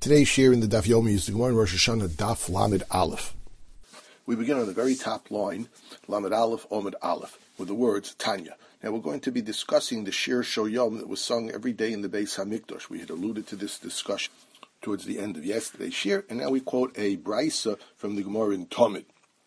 Today's share in the Daf Yomi is the Gemara in Rosh Hashanah Daf Lamed Aleph. We begin on the very top line, Lamed Aleph, Omed Aleph, with the words Tanya. Now we're going to be discussing the Shir Shoyom that was sung every day in the Beis HaMikdash. We had alluded to this discussion towards the end of yesterday's shir, and now we quote a Braisa from the Gemara in Tomid.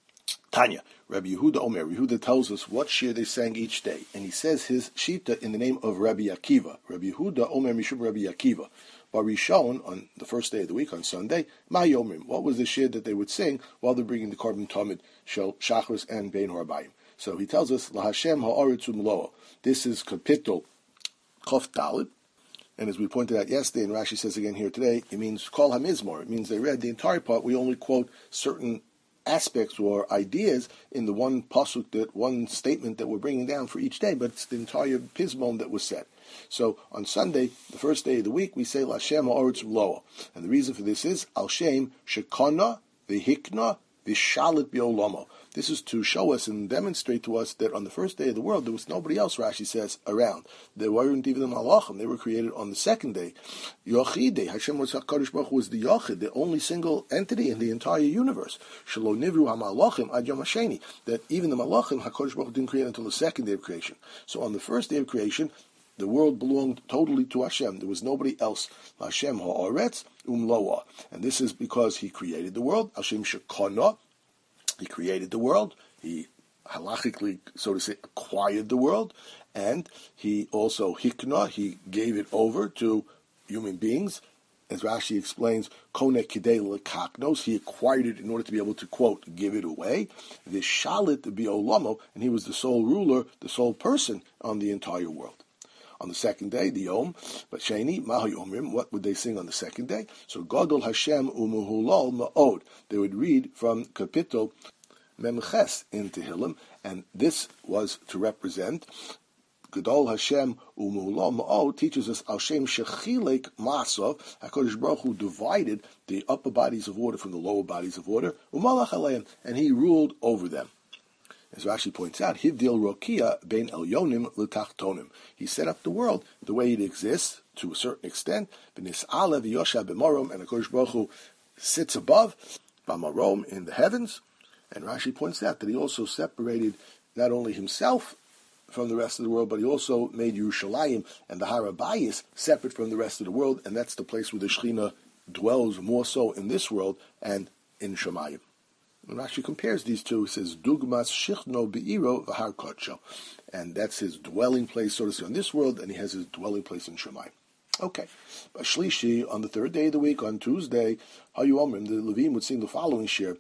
Tanya, Rabbi Yehuda Omer. Yehuda tells us what shir they sang each day, and he says his shita in the name of Rabbi Akiva. Rabbi Yehuda Omer Mishum Rabbi Akiva. Barishon, on the first day of the week, on Sunday, Ma Yomrim. What was the shir that they would sing while they're bringing the Korban Tomid, Shel Shachris and Bein Horabayim? So he tells us, La Hashem Ha'aretz U'Mloa. This is Kapitel Chof Daled. And as we pointed out yesterday, and Rashi says again here today, it means Kol HaMizmor. It means they read the entire part. We only quote certain aspects or ideas in the one pasuk, that one statement that we're bringing down for each day, but it's the entire pismon that was said. So on Sunday, the first day of the week, we say L'Hashem Ha'aretz U'Mloa, and the reason for this is Al Shem Shekana V'Hikna V'Shalit B'Olamo. This is to show us and demonstrate to us that on the first day of the world, there was nobody else, Rashi says, around. There weren't even the Malachim. They were created on the second day. Yochide, Hashem HaKadosh Baruch Hu was the Yochid, the only single entity in the entire universe. Shelo Nivru HaMalachim Ad Yom HaSheni, that even the Malachim, HaKadosh Baruch Hu didn't create until the second day of creation. So on the first day of creation, the world belonged totally to Hashem. There was nobody else. Hashem Ha'aretz U'Mloa. And this is because He created the world. Hashem Shekana. He created the world. He halachically, so to say, acquired the world. And He also Hikna. He gave it over to human beings. As Rashi explains, Kone Kidei Lekaknos. He acquired it in order to be able to, quote, give it away. The Shalit Bi'olamo. And He was the sole ruler, the sole person on the entire world. On the second day, the Yom, but Sheni, Maha Yomrim, what would they sing on the second day? So, Gadol Hashem Umuhulol Ma'od. They would read from Kapitel Memches in Tehillim, and this was to represent Gadol Hashem Umuhulol Ma'od teaches us Al Shem Shechilek Masov, HaKadosh Baruch Hu divided the upper bodies of water from the lower bodies of water, Umalach Aleim, and He ruled over them. As Rashi points out, Hivdil Rokia Ben Elyonim L'Tachtonim. He set up the world the way it exists to a certain extent. B'nis Alev Yosha B'Marom, and HaKadosh Baruch Hu sits above B'Marom in the heavens. And Rashi points out that He also separated not only Himself from the rest of the world, but He also made Yerushalayim and the Har HaBayis separate from the rest of the world, and that's the place where the Shekhinah dwells more so in this world and in Shemayim. When Rashi compares these two, he says, Dugmas Shichno Be'iro V'Har Kodsho. And that's His dwelling place, so to say, on this world, and He has His dwelling place in Shemayim. Okay. Shlishi, on the third day of the week, on Tuesday, Hayu Omrim, the Levim would sing the following shir,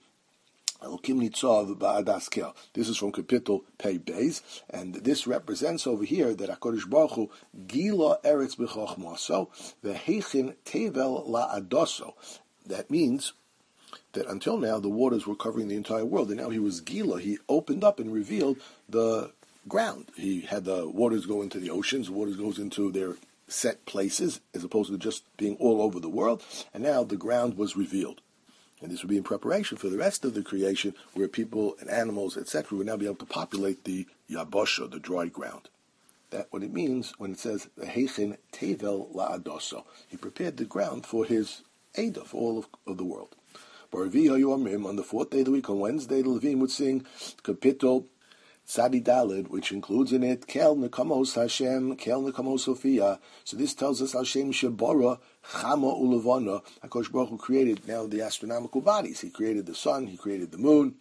Elokim Nitzav Ba'adas Kel. This is from Kapitel Pei Beis, and this represents over here that HaKadosh Baruch Hu Gila Eretz B'Chochmaso V'Heichin Tevel La'adoso. That means that until now the waters were covering the entire world, and now He was Gila. He opened up and revealed the ground. He had the waters go into the oceans, the waters goes into their set places, as opposed to just being all over the world, and now the ground was revealed. And this would be in preparation for the rest of the creation, where people and animals, etc., would now be able to populate the Yabosha, the dry ground. That's what it means when it says, Heichin Tevel La'adoso. He prepared the ground for His Eidah, for all of the world. On the fourth day of the week, on Wednesday, the Levim would sing Kapitel Tzadi Daled, which includes in it Kel Nekamos Hashem, Kel Nekamos Sophia. So this tells us Hashem Shebora Chama Ulevana. HaKadosh Baruch Hu created now the astronomical bodies. He created the sun, He created the moon,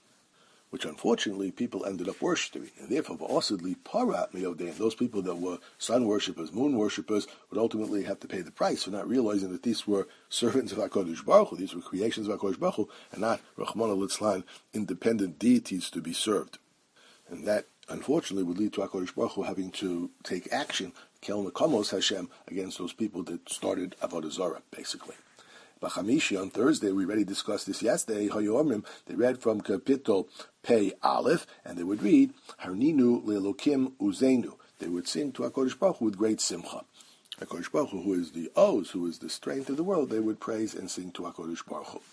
which unfortunately people ended up worshipping. And therefore, V'osidli Parat Meyodein, those people that were sun worshippers, moon worshippers, would ultimately have to pay the price for not realizing that these were servants of HaKadosh Baruch Hu, these were creations of HaKadosh Baruch Hu, and not Rachmana Litzlan, independent deities to be served. And that, unfortunately, would lead to HaKadosh Baruch Hu having to take action, Kel Nekamos Hashem, against those people that started Avodah Zarah, basically. B'chamishi, on Thursday, we already discussed this yesterday, Hayoimrim, they read from Kapitel Pei Aleph, and they would read, Harninu Le'elokim Uzenu. They would sing to HaKadosh Baruch Hu with great simcha. HaKadosh Baruch Hu, who is the Oz, who is the strength of the world, they would praise and sing to HaKadosh Baruch Hu.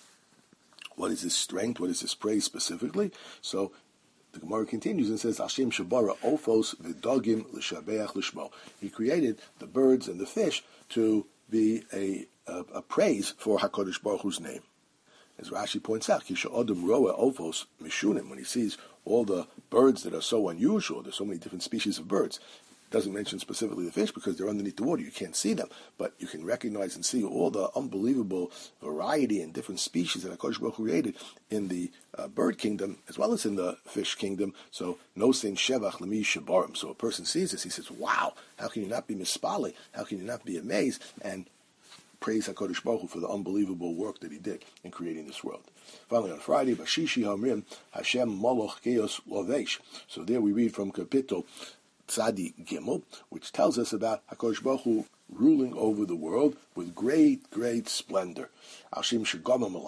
What is His strength? What is His praise specifically? So, the Gemara continues and says, Hashem Shabara Ophos V'Dogim L'Shabeach L'Shmo. He created the birds and the fish to be a a praise for HaKadosh Baruch Hu's name. As Rashi points out, Kisha Adam Roa Ovos Mishunim, when he sees all the birds that are so unusual, there's so many different species of birds. It doesn't mention specifically the fish because they're underneath the water. You can't see them, but you can recognize and see all the unbelievable variety and different species that HaKadosh Baruch Hu created in the bird kingdom as well as in the fish kingdom. So, no sin shevach lemi shabarim. So a person sees this, he says, wow, how can you not be mispali? How can you not be amazed? And praise HaKadosh Baruch Hu for the unbelievable work that he did in creating this world. Finally, on Friday, Bashishi Hamrim, Hashem Moloch Geos Lovesh. So there we read from Kapitel Tzadi Gimel, which tells us about HaKadosh Baruch Hu ruling over the world with great, great splendor. This is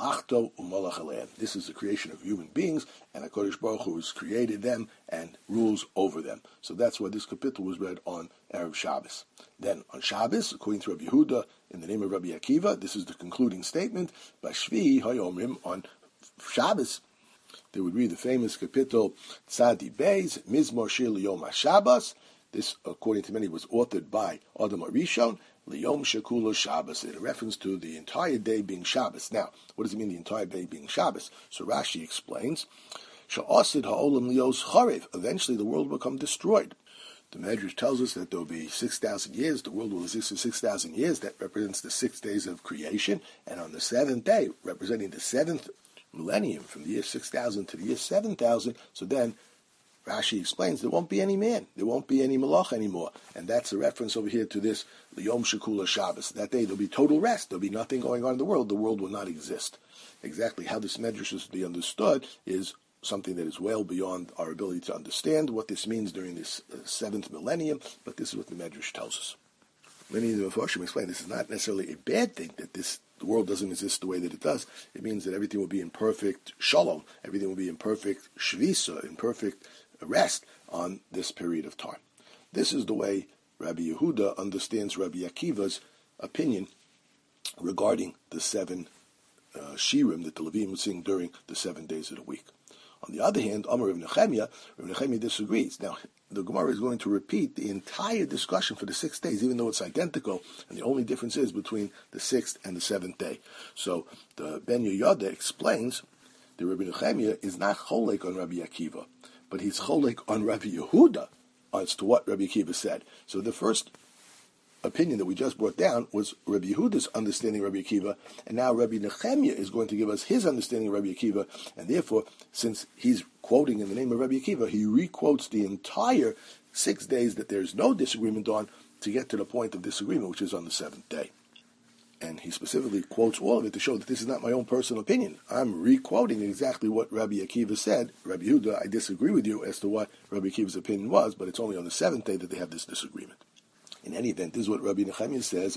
the creation of human beings, and HaKadosh Baruch Hu has created them and rules over them. So that's why this kapitel was read on Erev Shabbos. Then on Shabbos, according to Rabbi Yehuda, in the name of Rabbi Akiva, this is the concluding statement. Bashvi Hayomrim, on Shabbos, they would read the famous kapitel Tzadi Beis, Mizmor Shir Liyom HaShabbos. This, according to many, was authored by Adam Arishon, Liyom Shekulo Shabbos, in a reference to the entire day being Shabbos. Now, what does it mean, the entire day being Shabbos? So Rashi explains, Sha'asid ha'olam liyos charev, eventually the world will become destroyed. The Medrash tells us that there will be 6,000 years, the world will exist for 6,000 years, that represents the 6 days of creation, and on the seventh day, representing the seventh millennium, from the year 6,000 to the year 7,000, so then Rashi explains there won't be any man, there won't be any malach anymore, and that's a reference over here to this Yom Shekula Shabbos. That day there'll be total rest, there'll be nothing going on in the world will not exist. Exactly how this medrash is to be understood is something that is well beyond our ability to understand what this means during this seventh millennium, but this is what the medrash tells us. Many of the Mephoshim explain this is not necessarily a bad thing, that the world doesn't exist the way that it does. It means that everything will be in perfect shalom, everything will be in perfect shvisa, in perfect rest on this period of time. This is the way Rabbi Yehuda understands Rabbi Akiva's opinion regarding the 7 shirim that the Levim would sing during the 7 days of the week. On the other hand, Amar Rav Nechemia disagrees. Now, the Gemara is going to repeat the entire discussion for the 6 days, even though it's identical, and the only difference is between the 6th and the 7th day. So the Ben Yehoyada explains that Rabbi Nechemia is not cholek on Rabbi Akiva, but he's cholek on Rabbi Yehuda as to what Rabbi Akiva said. So the first opinion that we just brought down was Rabbi Yehuda's understanding of Rabbi Akiva, and now Rabbi Nechemia is going to give us his understanding of Rabbi Akiva, and therefore, since he's quoting in the name of Rabbi Akiva, he re-quotes the entire 6 days that there's no disagreement on to get to the point of disagreement, which is on the 7th day. And he specifically quotes all of it to show that this is not my own personal opinion. I'm re-quoting exactly what Rabbi Akiva said. Rabbi Yehuda, I disagree with you as to what Rabbi Akiva's opinion was, but it's only on the 7th day that they have this disagreement. In any event, this is what Rabbi Nechemia says.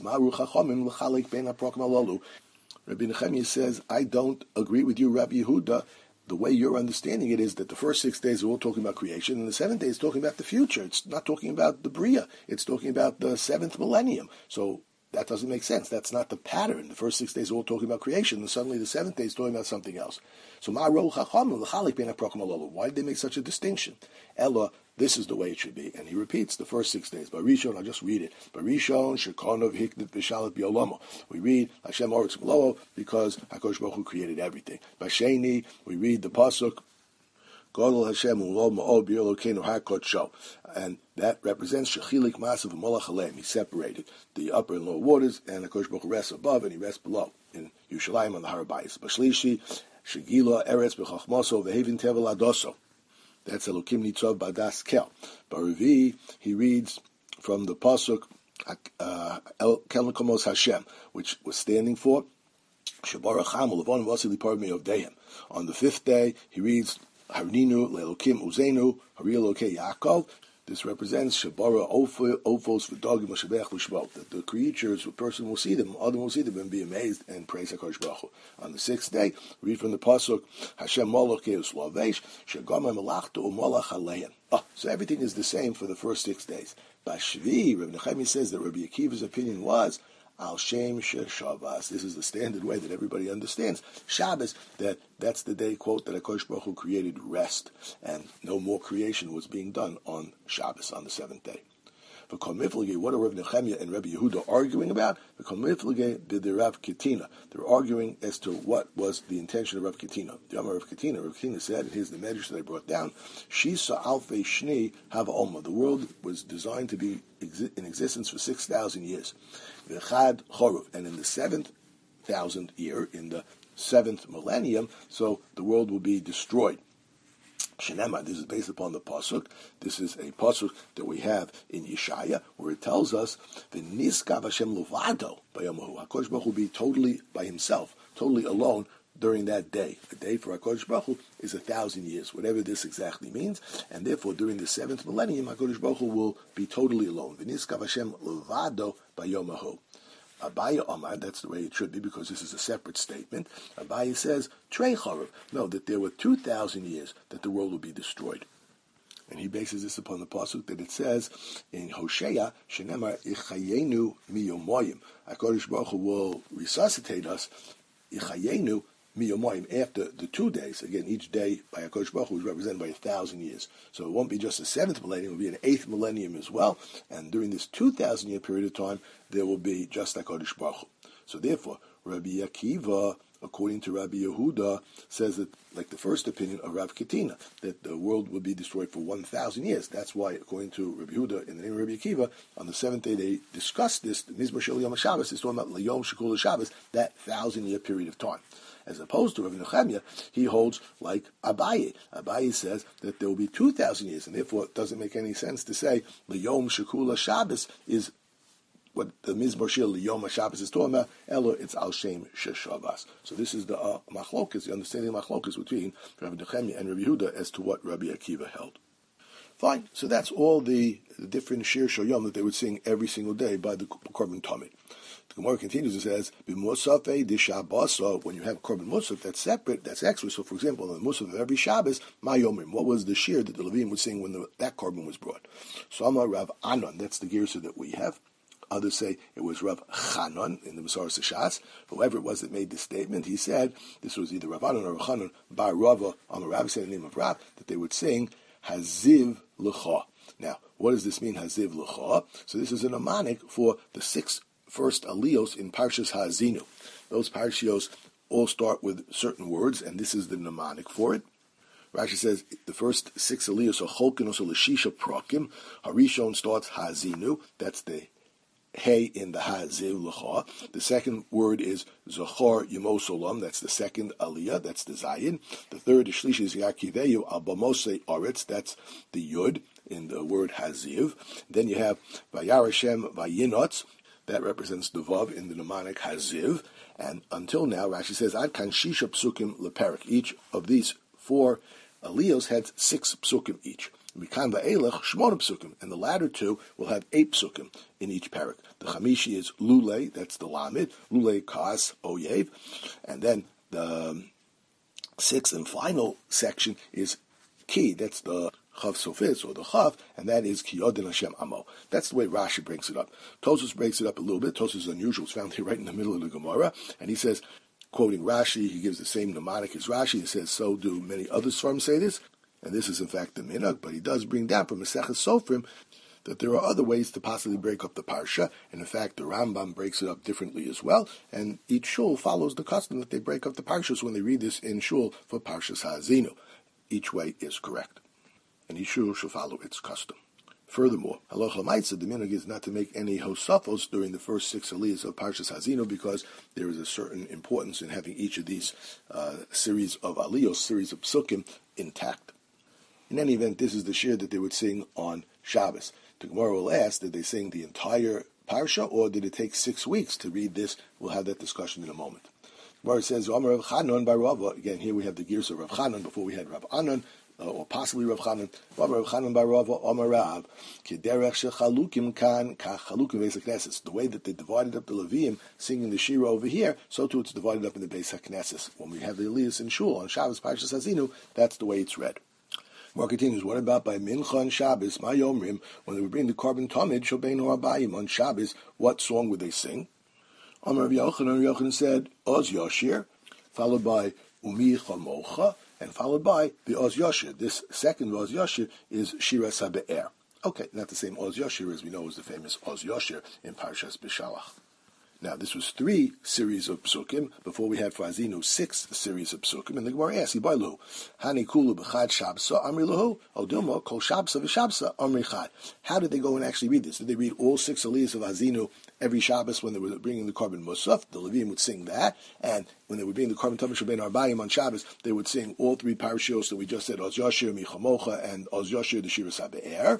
Rabbi Nechemia says, I don't agree with you, Rabbi Yehuda. The way you're understanding it is that the first 6 days are all talking about creation, and the 7th day is talking about the future. It's not talking about the Bria. It's talking about the 7th millennium. So that doesn't make sense. That's not the pattern. The first 6 days are all talking about creation, and suddenly the 7th day is talking about something else. So why did they make such a distinction? Ella, this is the way it should be. And he repeats the first 6 days. Barishon, I'll just read it. Barishon, Shekonov, Hikdit, Vishalat, Biolomo. We read Hashem Oretz Mlo'o because HaKadosh Baruch Hu created everything. Basheni, we read the Pasuk, Godel Hashem U'lo Ma'o B'Elokeinu HaKodsho. And that represents Shechilik Masav Molach Alem. He separated the upper and lower waters, and HaKadosh Baruch Hu rests above and he rests below in Yerushalayim on the Har Bayis. Bashlishi, Shegila Eretz B'Chachmoso V'Hevin Tevel Adoso. That's Elokim Nitzov Badas Kel. Baravi, he reads from the Pasuk El Kelmakomos Hashem, which was standing for Shabarach Hamul Levon Vasili Parmi of Dehem. On the 5th day, he reads Harninu Lelokim Uzenu Hari Elokei Yaakov. This represents Shabara Ofos V'Dogim L'Shabech L'Shvot, that the creatures, a person will see them, other will see them and be amazed and praise HaKadosh Baruch Hu. On the 6th day, read from the Pasuk, Hashem Moloch Keus Lovesh, Shegama Melachto U'Molach Aleim. So everything is the same for the first 6 days. Bashvi, Rabbi Nechemia says that Rabbi Akiva's opinion was, Al Shem Shabbos. This is the standard way that everybody understands. Shabbos, that's the day, quote, that HaKadosh Baruch Hu created rest, and no more creation was being done on Shabbos, on the 7th day. What are Rav Nechemia and Rabbi Yehuda arguing about? They're arguing as to what was the intention of Rav Kitina. The Amar Rav Kitina said, and here's the medrash that I brought down, Shisa Alfei Shni Hava Oma. The world was designed to be in existence for 6,000 years. V'chad Choruv. And in the 7,000th year, in the 7th millennium, so the world will be destroyed. Shenema, this is based upon the pasuk. This is a pasuk that we have in Yeshaya, where it tells us the Niskav Hashem Levado Bayamahu. HaKadosh Baruch Hu will be totally by himself, totally alone during that day. A day for HaKadosh Baruch Hu is 1,000 years, whatever this exactly means, and therefore during the 7th millennium, HaKadosh Baruch Hu will be totally alone. The Niskav Hashem Levado Bayamahu. Abaye Omar, that's the way it should be because this is a separate statement. Abaye says, Trei Chorav. No, that there were 2,000 years that the world will be destroyed. And he bases this upon the pasuk that it says in Hosea, Shenemar Ichayenu Miyomoyim. HaKadosh Baruch Hu will resuscitate us, Ichayenu Miyomoyim, after the 2 days. Again, each day by HaKadosh Baruch Hu is represented by 1,000 years. So it won't be just the 7th millennium, it will be an 8th millennium as well. And during this 2,000 year period of time, there will be just HaKadosh Baruch Hu. So therefore, Rabbi Akiva, according to Rabbi Yehuda, says that, like the first opinion of Rav Kitina, that the world will be destroyed for 1,000 years. That's why, according to Rabbi Yehuda, in the name of Rabbi Akiva, on the 7th day they discussed this. The Mizmor Shel Yom HaShabbos is talking about L'Yom Shekul HaShabbos, that 1,000-year period of time. As opposed to Rav Nechemia, he holds like Abaye. Abaye says that there will be 2,000 years, and therefore it doesn't make any sense to say L'Yom Shekul HaShabbos is what the Mizmor Shel Yom HaShabbos is talking about. Elo, it's Al Shem Sheshavas. So this is the machlokas, the understanding of machlokas between Rabbi Nechemia and Rabbi Yehuda as to what Rabbi Akiva held. Fine. So that's all the different Shir Shoyom that they would sing every single day by the Korban Tamid. The Gemara continues and says, "B'musafei dishabasa." When you have Korban Musaf, that's separate, that's extra. So, for example, on the Musaf of every Shabbos, Mayomim, what was the shir that the Levim would sing when that Korban was brought? So, Amar Rav Anon, that's the Girsa that we have. Others say it was Rav Chanon in the Masoras Shas. Whoever it was that made this statement, he said this was either Rav Anon or Rav Chanon Bar Rava. Amar Rav said in the name of Rav that they would sing Haziv L'cha. Now, what does this mean, Haziv L'cha? So this is a mnemonic for the 6 first aliyos in Parshas Ha'azinu. Those parshios all start with certain words, and this is the mnemonic for it. Rashi says the first 6 aliyos are Cholkin, also L'shisha Prakim. Harishon starts Ha'azinu. That's the Hey in the Ha'aziv L'cha. The second word is Zachor Yemos Olam. That's the second aliyah. That's the Zayin. The third is Shlishi is Yakiveyu Abamose Oretz. That's the Yud in the word Haziv. Then you have Vayar Hashem Vayinotz. That represents the Vav in the mnemonic Haziv. And until now, Rashi says, Ad kan shisha psukim leperik. Each of these 4 aliyos had 6 psukim each. Mikan va'elech shmona psukim. And the latter 2 will have 8 psukim in each parak. The Chamishi is Lule, that's the Lamed. Lule Kas Oyev. And then the 6th and final section is Ki, that's the Chav Sofis, or the Chav, and that is Ki Yodin Hashem Amo. That's the way Rashi brings it up. Tosfos breaks it up a little bit. Tosfos is unusual. It's found here right in the middle of the Gemara, and he says, quoting Rashi, he gives the same mnemonic as Rashi. He says, so do many other Sfarim say this, and this is in fact the minhag, but he does bring down from Maseches Sofrim that there are other ways to possibly break up the parsha, and in fact the Rambam breaks it up differently as well, and each shul follows the custom that they break up the parshas when they read this in shul for Parshas Ha'azinu. Each way is correct, and each shul shall follow its custom. Furthermore, halacha l'maisa, the minhag is not to make any hosafos during the first 6 aliyahs of Parshas Ha'azinu, because there is a certain importance in having each of these series of aliyos, series of psukim, intact. In any event, this is the shir that they would sing on Shabbos. The Gemara will ask, did they sing the entire parsha, or did it take 6 weeks to read this? We'll have that discussion in a moment. The Gemara says, Amar Rav Chanon bar Rava. Again, here we have the gears of Rav Chanon. Before we had Rav Anon, or possibly Rav Chanon. Amar Rav Chanon bar Rava, Amar Rav, Kederech shechalukim kan kachalukim beis hakneses. The way that they divided up the Leviim singing the shira over here, so too it's divided up in the beis hakneses. When we have the aliyos in shul on Shabbos Parshas Ha'azinu, that's the way it's read. More continues, what about by Mincha on Shabbos, my Yomrim, when they would bring the Korban Tamid, Shobeinu Abayim on Shabbos, what song would they sing? Amar Rav Yochanan said, Oz Yoshir, followed by Umi Chamocha, and followed by the Oz Yoshir. This second Oz Yoshir is Shira Sabe'er. Okay, not the same Oz Yoshir as we know is the famous Oz Yoshir in Parshas Bishalach. Now, this was 3 series of psukim. Before we had for Azinu 6 series of psukim. And the Gemara asks, Yibaylu, Hani Kulu B'chad Shabsa Amri Lahu, Odilma Kol Shabsa V'Shabsa Amri Chad. How did they go and actually read this? Did they read all 6 aliyahs of Azinu every Shabbos when they were bringing the Korban Musaf? The Levim would sing that. And when they were bringing the Korban Tamid Shabbein Arbayim on Shabbos, they would sing all 3 parashiyos that we just said, Oz Yoshir, Michamocha, and Oz Yoshir, the Shira Sabe'er.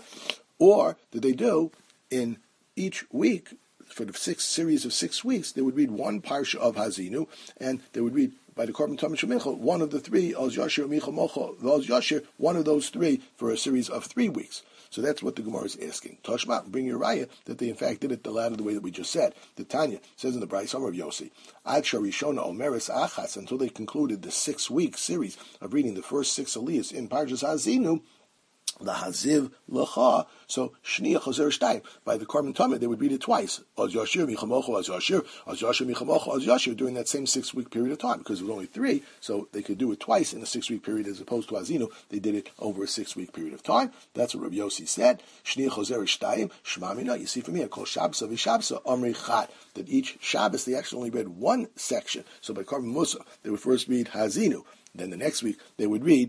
Or did they do in each week, for the 6 series of 6 weeks, they would read one parsha of Hazinu, and they would read by the Korban Tamid Shemicha one of the 3, Oz Yoshir, Micha Mocha, Oz Yoshir, one of those 3 for a series of 3 weeks. So that's what the Gemara is asking. Toshma, bring your raya that they in fact did it the latter the way that we just said. The Tanya says in the Bryce Summer of Yossi, Ad Sharishona Omeres Achas, until they concluded the 6-week series of reading the first 6 aliyahs in Parshas Hazinu, the Haziv Lecha, so Shniya Chazer Shtayim. By the Korban Tamid, they would read it twice. Oz Yoshir, Michamocha, Oz Yoshir, Oz Yoshir, Michamocha, Oz Yoshir, during that same 6-week period of time, because it was only 3, so they could do it twice in a 6-week period, as opposed to Azinu, they did it over a 6-week period of time. That's what Rabbi Yossi said. Shniya Chazer Shtayim, Shema Mina, you see from here, Kol Shabsa V'Shabsa, Amri Chad, that each Shabbos they actually only read one section. So by Korban Musa, they would first read Hazinu, then the next week they would read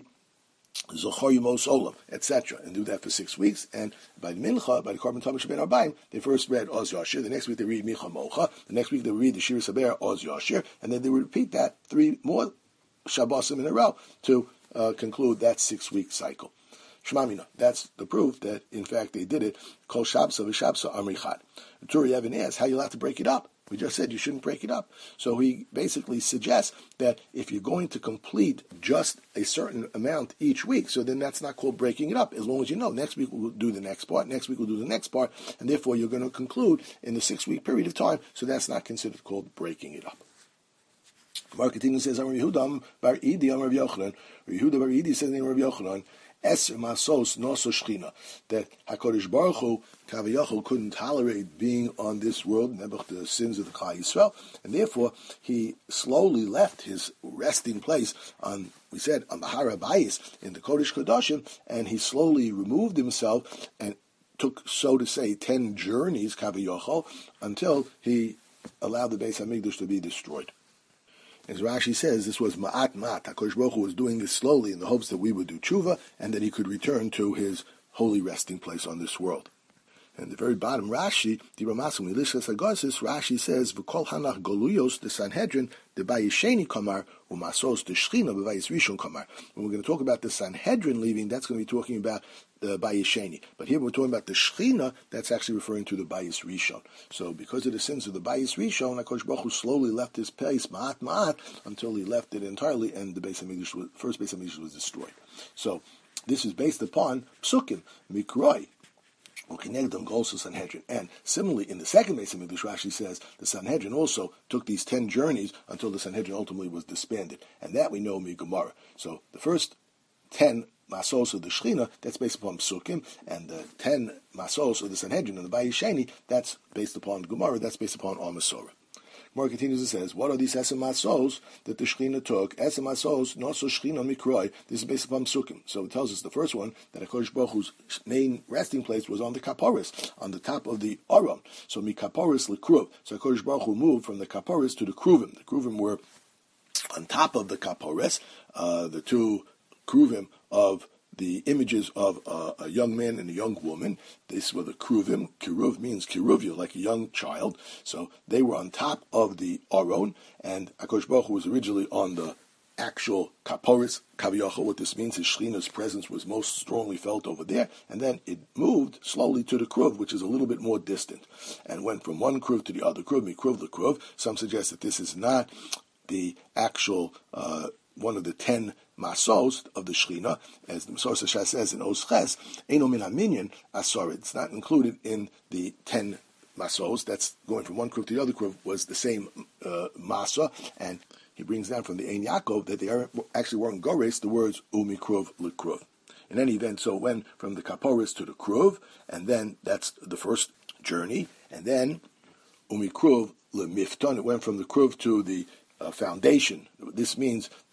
Zochar Yemos Olam, etc., and do that for 6 weeks. And by the Mincha, by the Korban Tamid Shabbein Arbayim, they first read Oz Yoshir. The next week they read Micha Mocha. The next week they read the Shira Saber Oz Yoshir, and then they would repeat that 3 more Shabbosim in a row to conclude that 6-week cycle. Shmamina. That's the proof that in fact they did it. Kol Shabsa V'Shabsa Amri Chad. Turi Evan asks, how you allowed to break it up? We just said you shouldn't break it up. So he basically suggests that if you're going to complete just a certain amount each week, so then that's not called breaking it up, as long as you know next week we'll do the next part, next week we'll do the next part, and therefore you're going to conclude in the 6-week period of time, so that's not considered called breaking it up. Gemara continues, says, Amar Yehuda bar Idi, Amar Rav Yochanan. Yehuda bar Idi says in Rav Yochanan, Eser Masos Noso Shchina, that HaKadosh Baruch Hu Kaviyachol couldn't tolerate being on this world, nebuch the sins of the Klal Yisrael, and therefore he slowly left his resting place on, we said, on the Har HaBayis in the Kodesh Kodashim, and he slowly removed himself and took, so to say, 10 journeys, Kaviyachol, until he allowed the Beis HaMikdash to be destroyed. As Rashi says, this was ma'at. HaKadosh Baruch Hu was doing this slowly in the hopes that we would do tshuva and that he could return to his holy resting place on this world. And the very bottom, Rashi, Rashi says, V'kol hanach goluyos the Sanhedrin, the bayisheni kamar, u'masos the shchina, b'bayis rishon kamar. When we're going to talk about the Sanhedrin leaving, that's going to be talking about the bayisheni. But here we're talking about the shchina, that's actually referring to the bayis rishon. So because of the sins of the bayis rishon, HaKadosh Baruch Hu slowly left his place, ma'at, until he left it entirely, and the first Beis HaMikdash was destroyed. So this is based upon psukim, mikroi. And similarly, in the second Beis HaMikdash, Rashi says the Sanhedrin also took these 10 journeys until the Sanhedrin ultimately was disbanded, and that we know in Gemara. So the first 10 masos of the Shechina, that's based upon Psukim, and the 10 masos of the Sanhedrin and the Bayisheni, that's based upon Gemara, that's based upon Al Masorah. Gemara continues and says, what are these Esem Masos that the Shechina took? Esem Masos, Noso Shechina Mikroi. This is based upon Psukim. So it tells us the first one, that HaKadosh Baruch Hu's main resting place was on the Kaporis, on the top of the Aron. So Mikaporis Lekruv. So HaKadosh Baruch Hu moved from the Kaporis to the Kruvim. The Kruvim were on top of the Kaporis, the 2 Kruvim of the images of a young man and a young woman. These were the Kruvim. Kiruv means kiruvia, like a young child. So they were on top of the Aron, and HaKadosh Baruch Hu was originally on the actual Kaporis, Kaviyachol. What this means is Shechina's presence was most strongly felt over there, and then it moved slowly to the Kruv, which is a little bit more distant, and went from one Kruv to the other Kruv, Mikruv the Kruv. Some suggest that this is not the actual one of the 10 masos of the Shechina, as the Masorah Shas says in Osches, Eino min haminyan asorid. It's not included in the 10 masos. That's going from one Kruv to the other Kruv was the same masa, and he brings down from the Ein Yaakov that they actually weren't gores the words umikruv lekruv. In any event, so it went from the Kaporis to the Kruv, and then that's the first journey, and then umikruv lemifton. It went from the Kruv to the foundation. This means the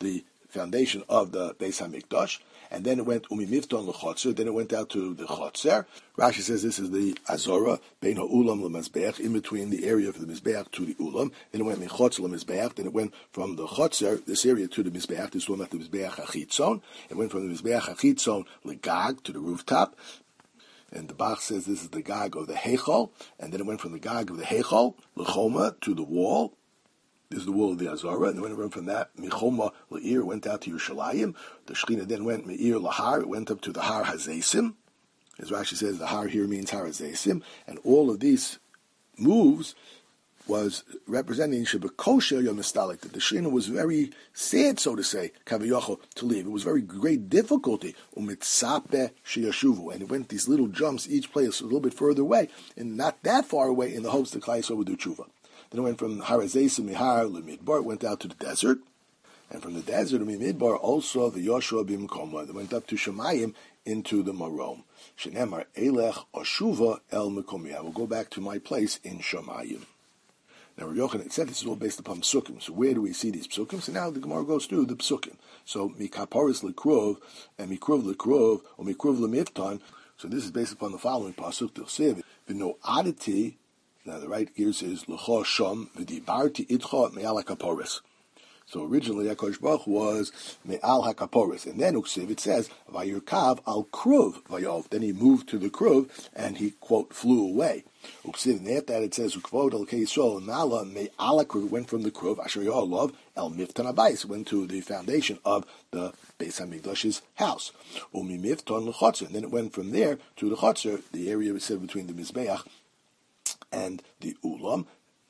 foundation of the Beis Hamikdash, and then it went umimifton l'chotzer. Then it went out to the chotzer. Rashi says this is the azora bein ha'ulam l'mizbeach, in between the area of the mizbeach to the ulam. Then it went mechotzer l'mizbeach. Then it went from the chotzer, this area, to the mizbeach. This one at the mizbeach hachitzon. It went from the mizbeach hachitzon l'gag, to the rooftop. And the Bach says this is the gag of the heichal. And then it went from the gag of the heichal l'choma to the wall. This is the wall of the Azara, and then it went from that, Michoma L'ir, went out to Yerushalayim. The Shechina then went Me'ir L'Har, it went up to the Har Hazesim. As Rashi says, the Har here means Har Hazesim. And all of these moves was representing Shebekosher Yom Mistalik, that the Shechina was very sad, so to say, Kaviyachol, to leave. It was very great difficulty, Umitzape Sheyashuvu. And it went these little jumps, each place a little bit further away, and not that far away, in the hopes that Klal Yisrael would do tshuva. Then it went from Har Hazesim Mihar Lemidbar, it went out to the desert, and from the desert to Midbar also the Yoshua Bimkoma. They went up to Shemayim into the Marom. Shenemar Elech Oshuva El Mekomi. I will go back to my place in Shemayim. Now Rav Yochanan said this is all based upon psukim. So where do we see these psukim? So now the Gemara goes through the psukim. So Mikaporis Lekrov and Mikruv Lekrov or Mikruv Lemiftan. So this is based upon the following pasuk. Tilsev v'no aditi. Now the right here says L'cho Shom v'dibarti itcha me'al hakaporis. So originally HaKadosh Baruch Hu was me'al hakaporis, and then Uksiv it says Vayirkav al Kruv Vayov. Then he moved to the Kruv and he quote flew away. Uksiv, and after that it says Ukvod al Keisol Nala me'al Kruv, went from the Kruv Asher Yolov El Miftan Abayis, went to the foundation of the Beis Hamikdash's house. Umi Miftan l'Chotzer, and then it went from there to the Chotzer, the area was said between the Mizbeach and the Ulam,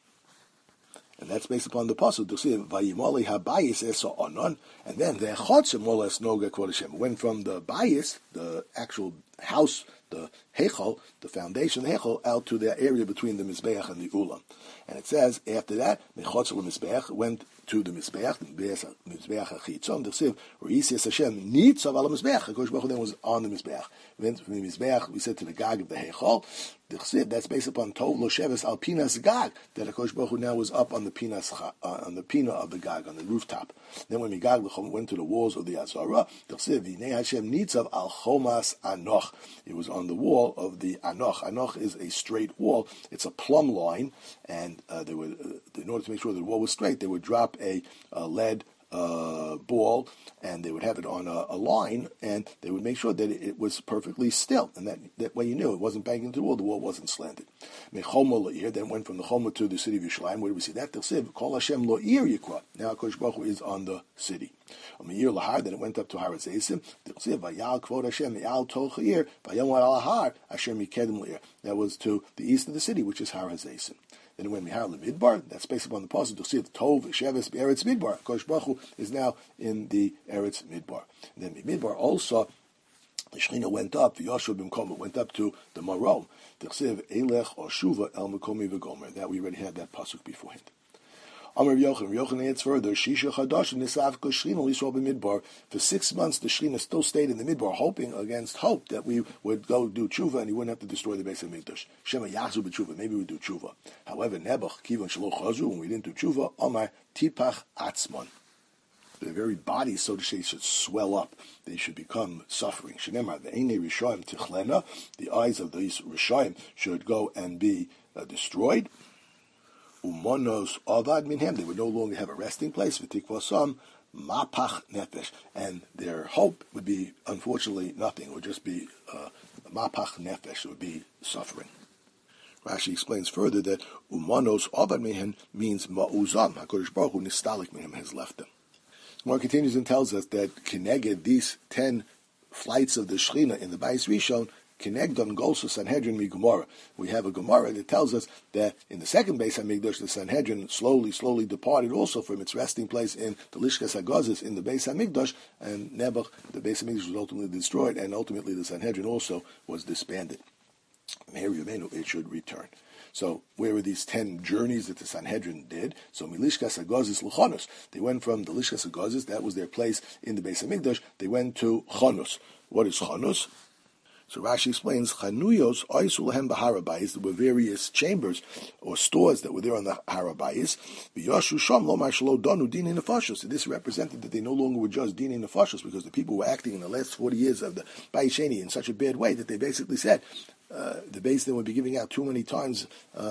and that's based upon the pasuk to see Vayimali habayis esa onon, and then the chotzer moles noga kodeshem went from the bayis, the actual house, the heichal, the foundation, the heichal, out to the area between the mizbeach and the ulam. And it says after that, mechotzer l'mizbeach went to the mizbeach, the mizbeach hachitzon. The siv reisias Hashem nitzav al mizbeach. HaKadosh Baruch Hu then was on the mizbeach. Went from the mizbeach, we said, to the gag of the heichal. The chsiv, that's based upon tov lo sheves al pinas gag, that HaKadosh Baruch Hu now was up on the pinas on the pina of the gag, on the rooftop. Then when Migag l'chom went to the walls of the Azara, the chsiv v'nei Hashem nitzav al chomas anoch. It was on the wall of the anoch. Anoch is a straight wall. It's a plumb line, and they would, in order to make sure that the wall was straight, they would drop a lead ball, and they would have it on a line, and they would make sure that it was perfectly still, and that way you knew it wasn't banging into the wall wasn't slanted. Mechoma La'ir, then went from the Choma to the city of Yerushalayim. Where do we see that? They'll say, Kol Hashem La'ir Yikra. Now HaKadosh Baruch Hu is on the city. Me'ir Lahar, then it went up to Har Hazesim. They'll say, Vayal Kvod Hashem Me'al Tol Cha'ir, Vayam Al Har Asher Mikedem La'ir. That was to the east of the city, which is Har Hazesim. Then it went Mihar Lemidbar. That's based upon the pasuk to see the Tov Sheves Eretz Midbar. HaKadosh Baruch Hu is now in the Eretz Midbar. And then Midbar also, the Shechina went up. The Yoshua Bimkoma went up to the Marom. T'chsev Elech Oshuva El Mekomi V'Gomer. That we already had that pasuk beforehand. Amar Yochanan adds further, Shisha Chadash Nisav Shechina Yisrael b'Midbar. For 6 months, the Shechina still stayed in the Midbar, hoping against hope that we would go do tshuva and he wouldn't have to destroy the Beis Hamikdash. Shema Yazu b'tshuva, maybe we would do tshuva. However, Nebuch Kivan Shaloch Chazru, when we didn't do tshuva, Amar Tipach Atzmon. Their very bodies, so to say, should swell up. They should become suffering. Shenemar the Einei Rishayim Tichlena, the eyes of these Rishayim should go and be destroyed. Umonos avad minhem, they would no longer have a resting place. V'tikvasam mapach nefesh, and their hope would be, unfortunately, nothing. It would just be mapach nefesh. It would be suffering. Rashi explains further that umonos avad minhem means ma'uzam. HaKadosh Baruch Hu nistalik minhem has left them. Gemara continues and tells us that Keneged, these 10 flights of the Shechina in the Bais Rishon, Kenegdon Golsu Sanhedrin mi Gemara. We have a Gemara that tells us that in the second Beis Hamikdash, the Sanhedrin slowly departed also from its resting place in the Lishkas HaGazis in the Beis Hamikdash, and Nebuch, the Beis Hamikdash, was ultimately destroyed, and ultimately the Sanhedrin also was disbanded. Meher Yomenu, it should return. So where were these 10 journeys that the Sanhedrin did? So Milishkas HaGazis l'Chonos. They went from the Lishkas HaGazis, that was their place in the Beis Hamikdash. They went to Chonos. What is Chonos? So Rashi explains, Chanuyos oisulahem b'harabayis. There were various chambers or stores that were there on the harabayis. V'yoshu sham lo mashalo donu dinin nefashos. So this represented that they no longer were just dinin nefashos because the people were acting in the last 40 years of the Bayis Sheni in such a bad way that they basically said the Beis Din would be giving out too many times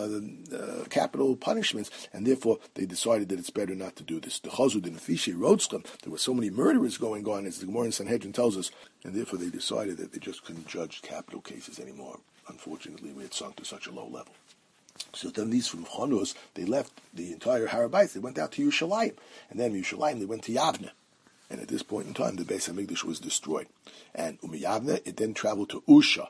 capital punishments, and therefore they decided that it's better not to do this. The Chazud and Fishe Rodstam, there were so many murderers going on, as the Gemara in Sanhedrin tells us, and therefore they decided that they just couldn't judge capital cases anymore. Unfortunately, we had sunk to such a low level. So then these from Chanus, they left the entire Harabayis, they went out to Yerushalayim, and then from Yerushalayim they went to Yavne. And at this point in time, the Beis HaMikdash was destroyed. And Yavne, it then traveled to Usha.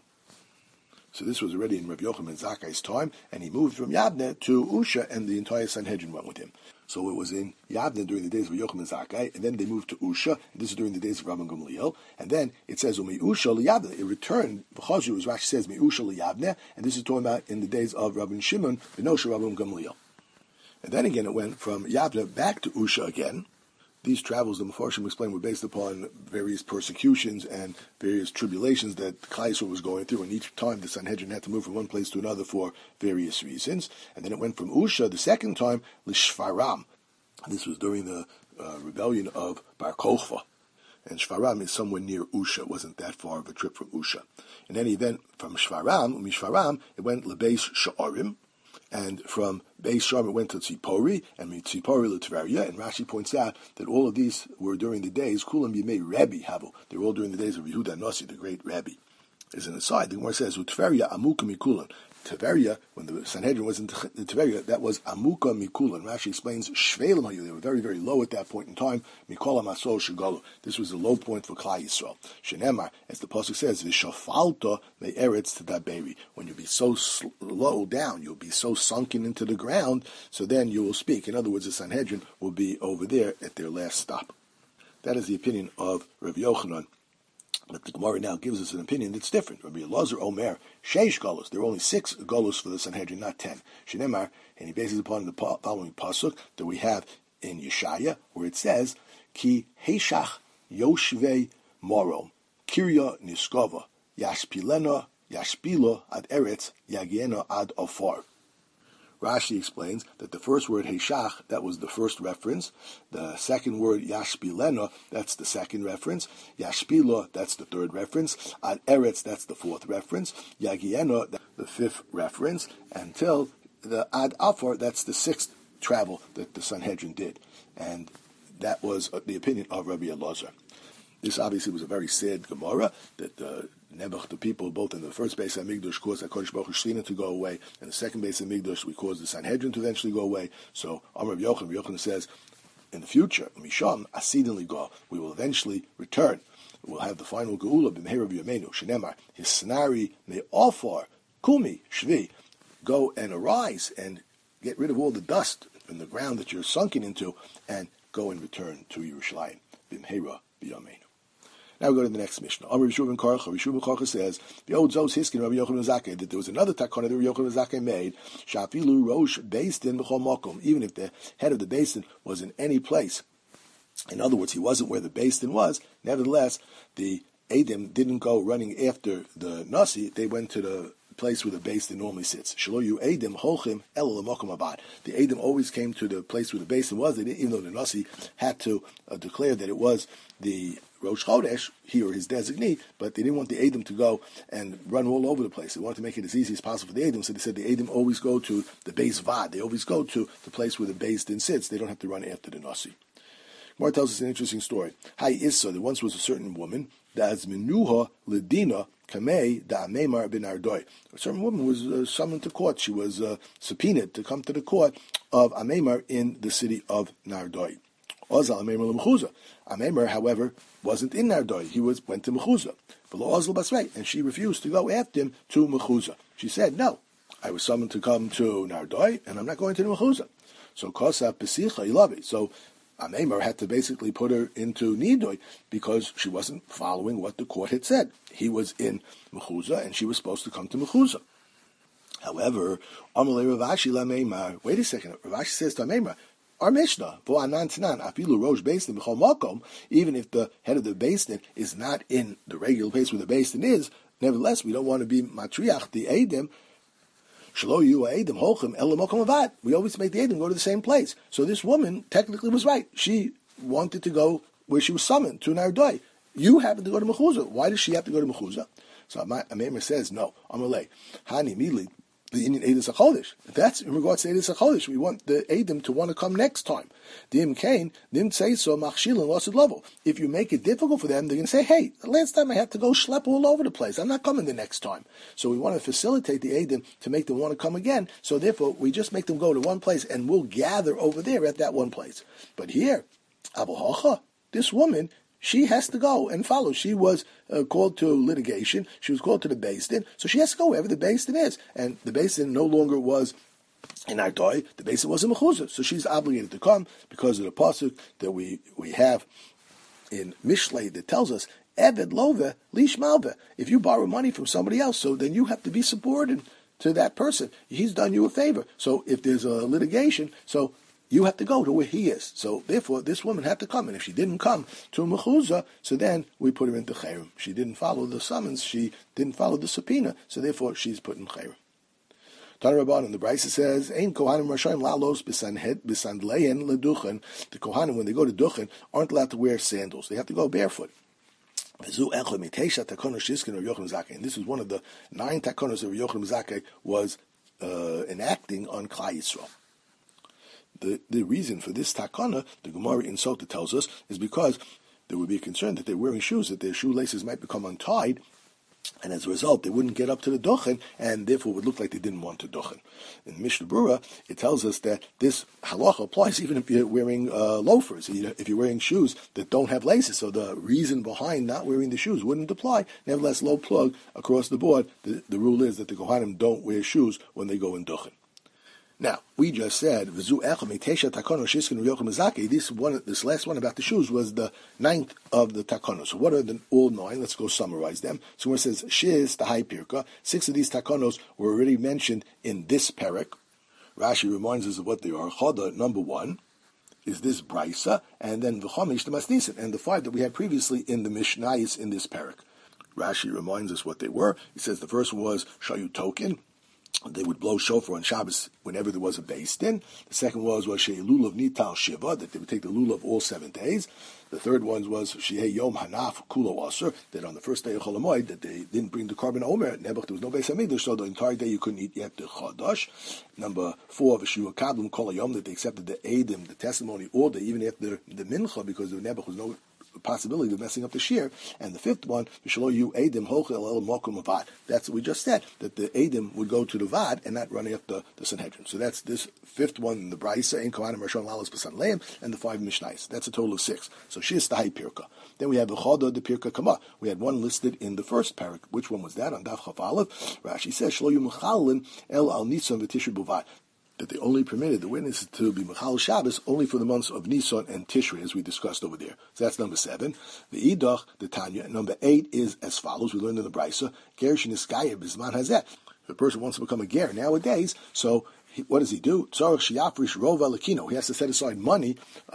So this was already in Rabbi Yochanan ben Zakkai's time, and he moved from Yavne to Usha, and the entire Sanhedrin went with him. So it was in Yavne during the days of Rabbi Yochanan ben Zakkai, and then they moved to Usha, and this is during the days of Rabban Gamliel, and then it says, Umi Usha liyavne, it returned, V'chazru, as Rashi says, Mi Usha liyavne, and this is talking about in the days of Rabban Shimon, B'nosha Rabban Gamliel. And then again it went from Yavne back to Usha again. These travels, the Mefarshim explain, were based upon various persecutions and various tribulations that Klal Yisrael was going through, and each time the Sanhedrin had to move from one place to another for various reasons. And then it went from Usha, the second time, L'Shfaram. This was during the rebellion of Bar Kochva. And Shfaram is somewhere near Usha. It wasn't that far of a trip from Usha. And then from Mishfaram, it went L'Beis Sha'arim. And from Beis Sha'arim it went to Tzipori, and from Tzipori to Tveria, and Rashi points out that all of these were during the days, Kulam Yimei Rebbe Havu. They were all during the days of Yehuda Nasi, the great Rebbe. As an aside, the Gemara says, Tveria Amuka Mikulan. Tveria, when the Sanhedrin was in Tveria, that was Amuka Mikulan. Rashi explains, Shvelim Hayu, they were very, very low at that point in time. Mikola Masol Shagalu. This was the low point for Klal Yisrael. Shenemar, as the Pasuk says, V'shafalta me'eretz tadaberi. When you'll be so low down, you'll be so sunken into the ground, so then you will speak. In other words, the Sanhedrin will be over there at their last stop. That is the opinion of Rabbi Yochanan. But the Gemara now gives us an opinion that's different. Rabbi Elazar Omer, Sheish Golos. There were only 6 Golos for the Sanhedrin, not 10. Shenemar, and he bases upon the following pasuk that we have in Yeshaya, where it says, Ki Heishach Yoshvei Morom, Kirya Niskova, Yashpilena, Yashpilo ad Eretz, Yagiena ad Ofar. Rashi explains that the first word Heishach, that was the first reference. The second word Yashpilena, that's the second reference. Yashpilo, that's the third reference. Ad Eretz, that's the fourth reference. Yagiena, the fifth reference. Until the Ad Afar, that's the sixth travel that the Sanhedrin did. And that was the opinion of Rabbi Elazar. This obviously was a very sad Gemara, that Nebuch, the people, both in the first Beis HaMikdash, caused HaKadosh Baruch Hu Shechina to go away, and the second Beis HaMikdash, we caused the Sanhedrin to eventually go away. So Amar Rabbi Yochanan says, in the future, Misham Asidin Ligo, we will eventually return. We'll have the final Geula b'Meher Rabbi Yameinu, Shenemar, Hisnari Me'ofar, Kumi, Shvi, go and arise and get rid of all the dust from the ground that you're sunken into, and go and return to Yerushalayim, b'Meher Yameinu. Now we go to the next Mishnah. Amar Yishuv ben Karcha. Yishuv ben Karcha says, "Be'od zos hiskin Rabbi Yochanan ben Zakkai, that there was another takana that Rabbi Yochanan ben Zakkai made. Shafilu rosh Beis Din b'chol makom. Even if the head of the Beis Din was in any place, in other words, he wasn't where the Beis Din was. Nevertheless, the Eidim didn't go running after the Nasi. They went to the place where the Beis Din normally sits. Shaloyu Eidim holchim el l'makom abad. The Eidim always came to the place where the Beis Din was. They didn't, even though the Nasi had to declare that it was the Rosh Chodesh, he or his designee, but they didn't want the Eidim to go and run all over the place. They wanted to make it as easy as possible for the Eidim, so they said the Eidim always go to the Beis Vad. They always go to the place where the Beis Din sits. They don't have to run after the Nasi. Gemara tells us an interesting story. Hai Issa, there once was a certain woman, das Menuha Ledina Kamei da Amemar ben Ardoi. A certain woman was summoned to court. She was subpoenaed to come to the court of Amemar in the city of Nardoi. Ozal Amemar l'Mechuza. Amemar, however, wasn't in Nardoi. He went to Mechuza. And she refused to go after him to Mechuza. She said, no, I was summoned to come to Nardoi, and I'm not going to the Mechuza. So Kosa Pesicha Ilavi. So Amemar had to basically put her into Nidoi because she wasn't following what the court had said. He was in Mechuza, and she was supposed to come to Mechuza. However, Amalei Ravashi Lamemar. Wait a second. Ravashi says to Amemar, our Mishnah, even if the head of the Beis Din is not in the regular place where the Beis Din is, Nevertheless, we don't want to be matriach the Eidim. Shelo yu Eidim holchem el mokom avad. We always make the Eidim go to the same place. So this woman technically was right. She wanted to go where she was summoned to Nardoi. You happen to go to Mechuzah. Why does she have to go to Mechuzah? So Amemar says, no. Amalei Hani Mili the Indian Eidim Sachodesh. That's in regards to Eidim Sachodesh. We want the Eidim to want to come next time. Dim Kain, Dim say so Machshilin lost at level. If you make it difficult for them, they're going to say, hey, the last time I had to go schlep all over the place. I'm not coming the next time. So we want to facilitate the Eidim to make them want to come again. So therefore, we just make them go to one place and we'll gather over there at that one place. But here, Abu Hocha, this woman, she has to go and follow. She was called to litigation. She was called to the Beis Din. So she has to go wherever the Beis Din is. And the Beis Din no longer was in Ardoi. The Beis Din was in Mechuzah. So she's obligated to come because of the pasuk that we have in Mishlei that tells us, Eved love lish malve. If you borrow money from somebody else, so then you have to be subordinate to that person. He's done you a favor. So if there's a litigation, so you have to go to where he is. So therefore, this woman had to come. And if she didn't come to Mechuzah, so then we put her into Chayrim. She didn't follow the summons. She didn't follow the subpoena. So therefore, she's put in Chayrim. Tana Rabban, the Brisa says, Ein Kohanim Rashayim lalos b'sandlein leduchen. The Kohanim, when they go to Duchen, aren't allowed to wear sandals. They have to go barefoot. And this is one of the 9 takonos that Rabbi Yochanan Zakkai was enacting on Klal Yisrael. The reason for this takana, the Gemara in Sota tells us, is because there would be a concern that they're wearing shoes, that their shoelaces might become untied, and as a result, they wouldn't get up to the duchen, and therefore it would look like they didn't want to duchen. In Mishnah Berurah, it tells us that this halacha applies even if you're wearing loafers, if you're wearing shoes that don't have laces. So the reason behind not wearing the shoes wouldn't apply. Nevertheless, low plug across the board, the rule is that the Kohanim don't wear shoes when they go in duchen. Now, we just said, this last one about the shoes was the 9th of the takonos. So what are the all 9? Let's go summarize them. So where it says, Shiz, the high pirka, 6 of these takonos were already mentioned in this parak. Rashi reminds us of what they are. Choda, number 1, is this brisa, and then v'chomish, the masnisin, and the 5 that we had previously in the Mishnayos in this parak. Rashi reminds us what they were. He says the first one was shayu token. They would blow shofar on Shabbos whenever there was a Beis Din. The second was Shei Lulav Nital Shiva, that they would take the Lulav all 7 days. The third one was Shei Yom Hanaf Kulo Aser, that on the first day of Chol Hamoed, that they didn't bring the carbon Omer. Nebuch, there was no Beis Hamikdash, so the entire day you couldn't eat yet the Chadash. Number 4, V'shu Kablim Kol Hayom, that they accepted the Eidim, the testimony, all day, even after the Mincha, because the Nebuch was no possibility of messing up the shear. And the 5th one, V'shelo yu Eidim Hochel El Mokum Avad. That's what we just said, that the Eidim would go to the Vad and not run after the Sanhedrin. So that's this 5th one in the Brisa, in Kohanim Rashon Lalos B'San Leim, and the 5 Mishnais. That's a total of 6. So she is the high Pirka. Then we have the Choda, the Pirka Kama. We had one listed in the first parak. Which one was that? On Daf Chaf Aleph. Rashi says, Shelo yu Mechalin El Al Nisan V'Tishrei B'Vad, that they only permitted the witnesses to be Mechal Shabbos only for the months of Nisan and Tishrei, as we discussed over there. So that's number 7. The Idach, the Tanya. Number 8 is as follows. We learned in the Brisa, Gerish Niskaya Bizman Hazet. If a person wants to become a ger nowadays, so what does he do? Tzarech Shiafrish Rova Lakino. He has to set aside money,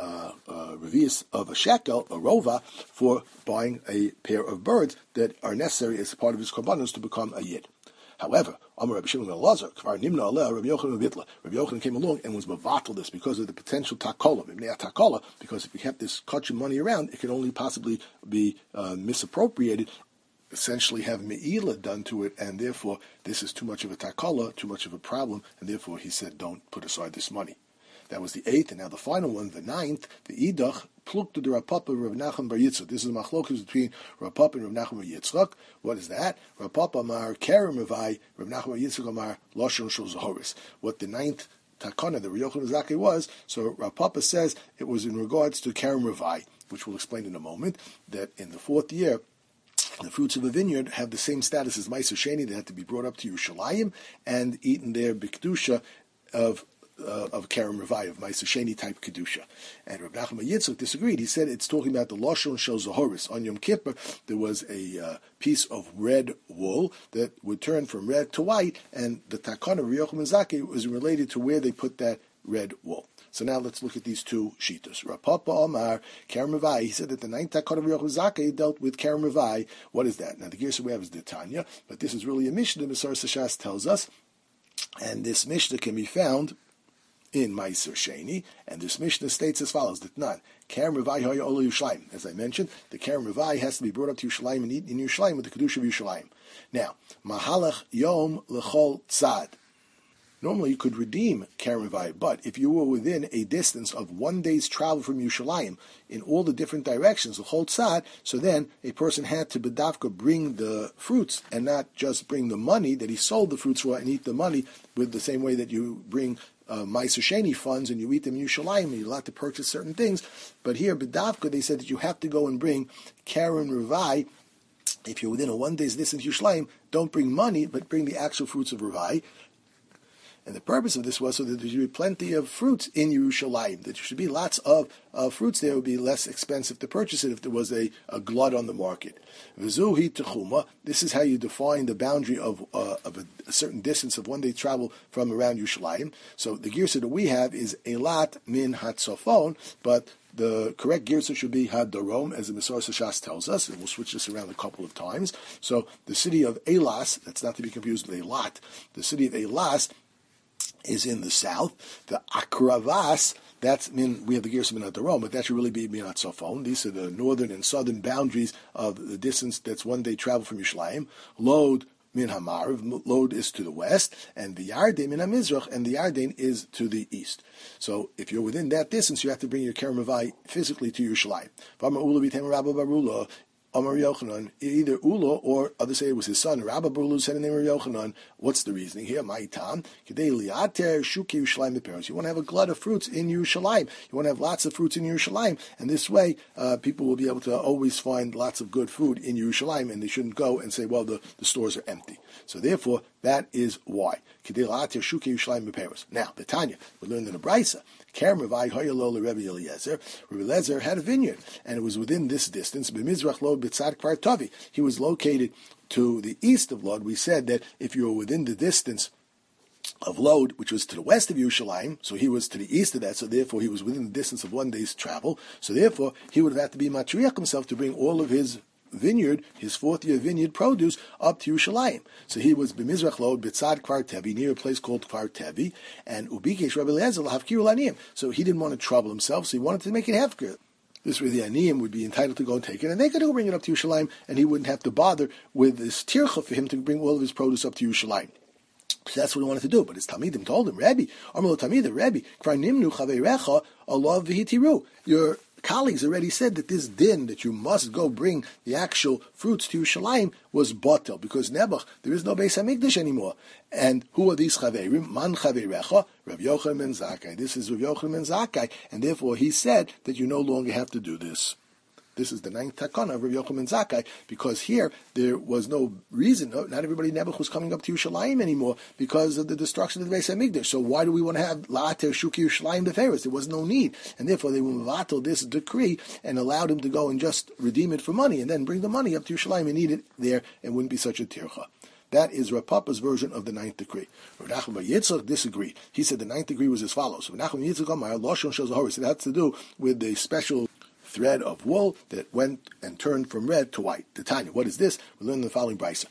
revius of a shekel, a rova, for buying a pair of birds that are necessary as part of his korbanos to become a yid. However, Amar Rabbi Shimon ben Elazar, Kvar Nimna Aleh, Rabbi Yochanan Bitla. Rabbi Yochanan came along and was mevatel this because of the potential takola, because if you kept this kachim money around, it could only possibly be misappropriated, essentially have me'ilah done to it, and therefore this is too much of a takola, too much of a problem, and therefore he said, don't put aside this money. That was the 8th, and now the final one, the 9th, the Idach, Pluk to the Rav Papa Rav Nachman Bar Yitzchak. This is a machlokus between Rav Papa and Rav Nachman Bar Yitzchak. What is that? Rav Papa Amar Kerem Ravai, Rav Nachman Bar Yitzchak Amar Lashon Shul Zahoris. What the 9th takana, the Rabbi Yochanan Zakkai was, so Rav Papa says it was in regards to Kerem Ravai, which we'll explain in a moment, that in the 4th year, the fruits of a vineyard have the same status as Ma'aser Sheni. They had to be brought up to Yerushalayim and eaten there b'kedusha of Kerem Ravai, of Ma'aser Sheni type kedusha. And Rav Nachman Bar Yitzchak disagreed. He said it's talking about the Lashon Shel Zahoris. On Yom Kippur, there was a piece of red wool that would turn from red to white, and the takana of Rabbi Yochanan Zakkai was related to where they put that red wool. So now let's look at these two shitas. Rav Papa Omar Kerem Revai. He said that the ninth takon of Reb Yochanan ben Zakkai dealt with Kerem Revai. What is that? Now the Gersa we have is the Tanya, but this is really a Mishnah. Mesorah Shas tells us, and this Mishnah can be found in Meiser Sheni, and this Mishnah states as follows: that none Kerem Revai Hoya Ola Yerushalayim. As I mentioned, the Kerem Revai has to be brought up to Yerushalayim and eaten in Yerushalayim with the Kedusha of Yerushalayim. Now, Mahalach Yom Lechol Tzad. Normally you could redeem Kerem Revai, but if you were within a distance of 1 day's travel from Yerushalayim in all the different directions, Lechol Tzad, so then a person had to bedavka bring the fruits and not just bring the money that he sold the fruits for and eat the money with the same way that you bring Meiser Sheni funds and you eat them in Yerushalayim and you're allowed to purchase certain things. But here, bedavka, they said that you have to go and bring Kerem Revai. If you're within a 1 day's distance to Yerushalayim, don't bring money, but bring the actual fruits of Revai. And the purpose of this was so that there should be plenty of fruits in Yerushalayim. That there should be lots of fruits there. It would be less expensive to purchase it if there was a glut on the market. V'zuhi techuma. This is how you define the boundary of a certain distance of 1 day travel from around Yerushalayim. So the girsa that we have is Eilat min Hatzafon, but the correct girsa should be Hadarom, as the Mesorah Shas tells us, and we'll switch this around a couple of times. So the city of Eilas, that's not to be confused with Eilat, the city of Eilas is in the south. The Akravas, we have the Gersa Min Hadarom, but that should really be Min Hatzafon. These are the northern and southern boundaries of the distance that's 1 day travel from Yerushalayim. Lod Min Hamarav, Lod is to the west, and the Yarden Min HaMizrach, and the Yarden is to the east. So if you're within that distance, you have to bring your Kerem Revai physically to Yerushalayim. Amar Yochanan, either Ulo or others say it was his son. Rabba Barulu said in the name of Yochanan. What's the reasoning here? My tam. You want to have a glut of fruits in Yerushalayim. You want to have lots of fruits in Yerushalayim, and this way people will be able to always find lots of good food in Yerushalayim, and they shouldn't go and say, well, the stores are empty. So therefore, that is why. Now, the Tanya, we learned in the Brisa, Kerem Revai Hoyalol Rebbe Eliezer. Rebbe Eliezer had a vineyard, and it was within this distance. B'mizrach Lod B'tzad Kfar Tavi. He was located to the east of Lod. We said that if you were within the distance of Lod, which was to the west of Yerushalayim, so he was to the east of that, so therefore he was within the distance of 1 day's travel. So therefore, he would have had to be matriach himself to bring all of his vineyard, his 4th-year vineyard produce, up to Yerushalayim. So he was b'mizrach Lod b'tzad Kfar Tevi, near a place called Kfar Tevi, and ubikesh Rebbe Eliezer l'havkiru l'aniyim. So he didn't want to trouble himself, so he wanted to make it hefker. This way the aniyim would be entitled to go and take it, and they could go bring it up to Yerushalayim, and he wouldn't have to bother with this tircha for him to bring all of his produce up to Yerushalayim. So that's what he wanted to do. But his Talmidim told him, Rebbe, Amar Talmid, Rebbe, Kfar nimnu chaveirecha alav v'hitiru. Your colleagues already said that this din, that you must go bring the actual fruits to Yerushalayim, was batel, because Nebuch, there is no Beis HaMikdash anymore. And who are these chaveirim? Man chaveirecha? Rav Yochanan ben Zakkai. This is Rav Yochanan ben Zakkai, and therefore he said that you no longer have to do this. This is the 9th takana of Rav Yochanan ben Zakkai, because here there was no reason. Not everybody Nebuch was coming up to Yerushalayim anymore because of the destruction of the Beis HaMikdash. So why do we want to have La'ater Shuki Yerushalayim Beferes? There was no need, and therefore they will this decree and allowed him to go and just redeem it for money, and then bring the money up to Yerushalayim and eat it there, and wouldn't be such a tircha. That is Rav Papa's version of the 9th decree. Rav Nachman bar Yitzchak disagreed. He said the 9th decree was as follows. Rav Nachman bar Yitzchak Amar Loshon Shel Zahor. So that has to do with the special thread of wool that went and turned from red to white. The Tanya, what is this? We learn in the following brisa.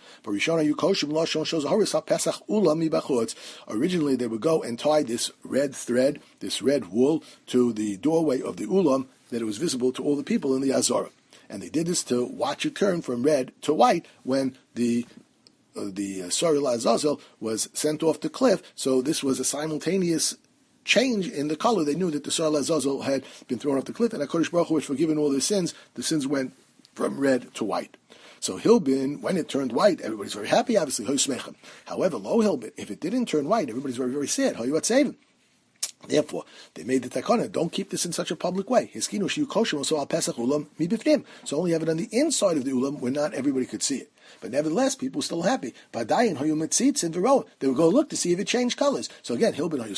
Originally, they would go and tie this red thread, this red wool, to the doorway of the ulam, that it was visible to all the people in the Azorah. And they did this to watch it turn from red to white when the Sorel Azazel was sent off the cliff. So this was a simultaneous change in the color. They knew that the Sorel Azazel had been thrown off the cliff, and HaKadosh Baruch Hu had forgiven all their sins. The sins went from red to white. So Hilbin, when it turned white, everybody's very happy, obviously. However, Lo Hilbin, if it didn't turn white, everybody's very, very sad. Therefore, they made the takana, don't keep this in such a public way. So only have it on the inside of the ulam where not everybody could see it. But nevertheless, people were still happy. They would go look to see if it changed colors. So again,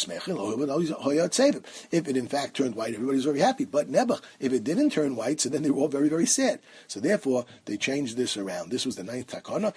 if it in fact turned white, everybody was very happy. But Nebuch, if it didn't turn white, so then they were all very, very sad. So therefore, they changed this around. This was the 9th takana.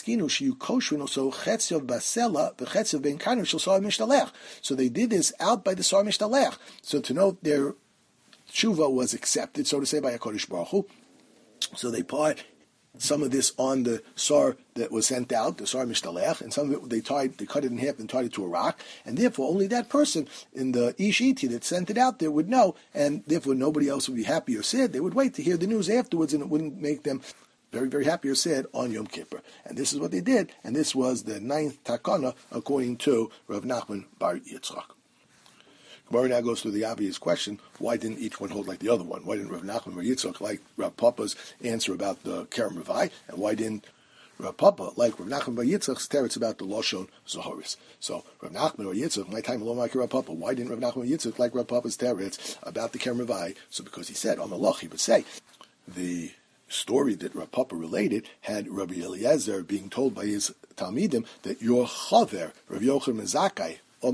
So they did this out by the Sar Mishtalech. So to know their tshuva was accepted, so to say, by HaKadosh Baruch Hu. So they put some of this on the sar that was sent out, the sar mishtalech, and some of it they cut it in half and tied it to a rock, and therefore only that person in the Ishiti that sent it out there would know, and therefore nobody else would be happy or sad. They would wait to hear the news afterwards, and it wouldn't make them very, very happy or sad on Yom Kippur. And this is what they did, and this was the 9th takana according to Rav Nachman bar Yitzchak. Gemara now goes to the obvious question: why didn't each one hold like the other one? Why didn't Rav Nachman or Yitzchak like Rav Papa's answer about the Kerem Revai, and why didn't Rav Papa like Rav Nachman or Yitzchak's teretz about the Lashon Zahoris? So Rav Nachman or Yitzchak, my time alone like Rav Papa. Why didn't Rav Nachman or Yitzchak like Rav Papa's teretz about the Kerem Revai? So because he said on Malach, he would say the story that Rav Papa related had Rabbi Eliezer being told by his Talmidim that your chaver Rav Yochanan Zakkai,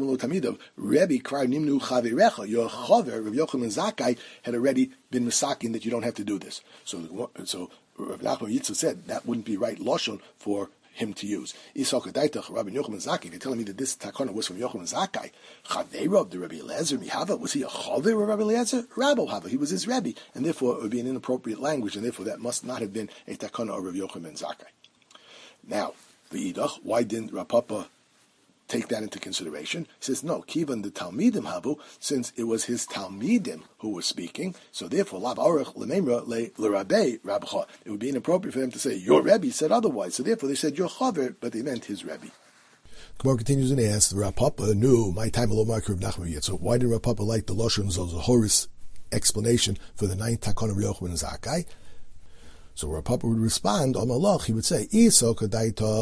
Rebbe Kvar Nimnu Chavirecha, your Chaver, Rav Yochanan Zakkai, had already been misakin that you don't have to do this. So Rav Nachman Yitzchak said that wouldn't be right lashon for him to use. Rabbi Yochanan Zakkai, you're telling me that this takana was from Yochanan Zakkai. Chaveira of the Rabbi Eliezer Mihava, was he a Chaver of Rabbi Eliezer? Rabbo Hava, he was his Rebbe, and therefore it would be an inappropriate language, and therefore that must not have been a takana of Rabbi Yochanan Zakkai. Now, the Idach, why didn't Rav Papa take that into consideration? He says, no, Kivan the Talmidim Havu, since it was his Talmidim who were speaking, so therefore, Lav Arach Lememra Le Rabbe Rabcha. It would be inappropriate for them to say, your Rebbe said otherwise. So therefore they said, your Chaver, but they meant his Rebbe. Gemara continues and asks, Rav Papa knew, my time alone, Rav Nachman yet. So why did Rav Papa like the Lashon Zahoris explanation for the 9th Takon of Yochanan Zakkai? So Rav Papa would respond, Amalach, he would say, if you want to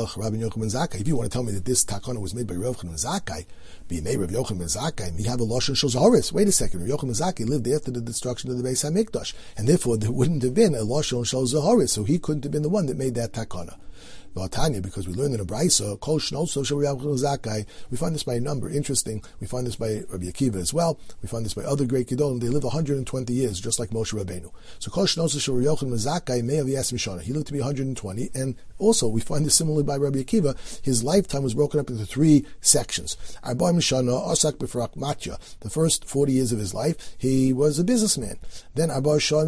tell me that this takana was made by Rav Yochanan Zakkai, be made Rav Yochanan Zakkai, me have a Lashon Shel Zahoris. Wait a second, Rav Yochanan Zakkai lived after the destruction of the Beis HaMikdash, and therefore there wouldn't have been a Lashon Shel Zahoris, so he couldn't have been the one that made that takana. Tanya, because we learned in a Braisa, Kol Shnoso Shel Rav Yochanan Zakkai. We find this by a number. Interesting. We find this by Rabbi Akiva as well. We find this by other great Gedolim. They live 120 years, just like Moshe Rabbeinu. So Kol Shnoso Shel Rav Yochanan Zakkai may have Yas Mishana. He lived to be 120, and also we find this similarly by Rabbi Akiva. His lifetime was broken up into 3 sections. Arba Mishana Asak B'Farak Matya. The first 40 years of his life, he was a businessman. Then Arba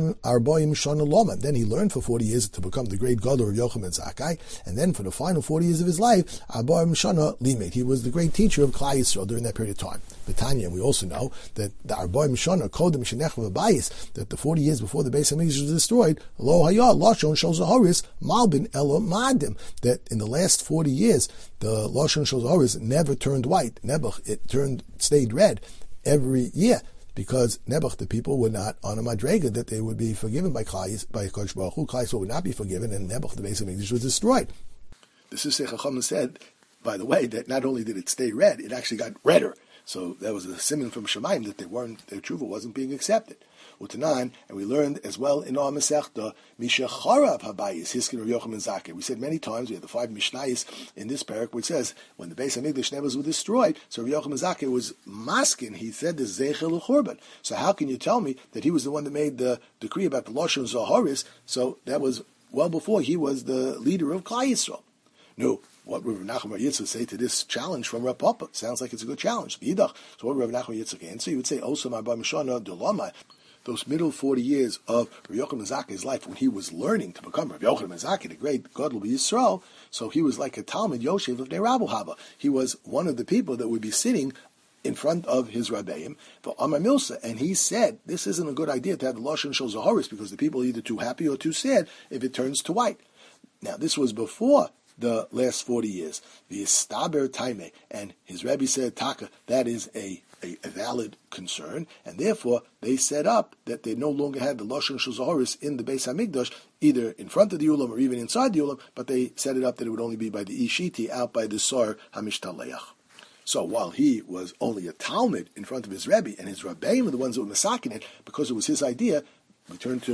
Mishana Loma. Then he learned for 40 years to become the great Gadol of Yochanan Zakkai. And then for the final 40 years of his life, Abba Mishana Limed. He was the great teacher of Klal Yisrael during that period of time. Betanya, and we also know that the Abba Mishana, Kodem Shenech V'Bayis, that the 40 years before the Beis HaMikdash was destroyed, Lo Hayah, Lashon Shel Zahoris, Malbin Elo Madim, that in the last 40 years, the Lashon Shel Zahoris never turned white. Nebuch, it stayed red every year, because Nebuch, the people, were not on a madrega that they would be forgiven by Kodesh Baruch Hu. Klal Yisrael would not be forgiven, and Nebuch, the Beis HaMikdash, was destroyed. The Sisei Chacham said, by the way, that not only did it stay red, it actually got redder. So that was a simon from Shemaim that their tshuva wasn't being accepted. Utanan, and we learned as well in our Masechta, Misha Charav Habayis, Hiskin Rav Yochanan Zakkai. We said many times, we have the 5 Mishnayos in this parak, which says, when the Beis HaMikdash never was destroyed, so Rav Yochanan Zakkai was maskin, he said the Zeichel L'Churban. So how can you tell me that he was the one that made the decree about the Lashon Zahoris? So that was well before he was the leader of Klal Yisrael. No, what would Rav Nachman bar Yitzchak say to this challenge from Rav Papa? Sounds like it's a good challenge. So what would Rav Nachman bar Yitzchak answer? He would say, also my Bar Mishana Dolomai. Those middle 40 years of Rav Yochanan Zakkai's life, when he was learning to become Rav Yochanan Zakkai, the great Gadol Yisrael, so he was like a Talmud Yoshev of Rabbi Hava. He was one of the people that would be sitting in front of his Rabbeim, for Amar Milsa, and he said, this isn't a good idea to have the Lashon Shel Zahoris, because the people are either too happy or too sad if it turns to white. Now, this was before the last 40 years. The Istaber Taime, and his Rebbe said, Taka, that is a valid concern, and therefore they set up that they no longer had the Lashon Shel Zahoris in the Beis HaMikdash, either in front of the Ulam or even inside the Ulam, but they set it up that it would only be by the Ishiti, out by the Sar HaMishtaleach. So while he was only a Talmud in front of his Rebbe, and his Rebbeim were the ones that were masakin it, because it was his idea, we turn to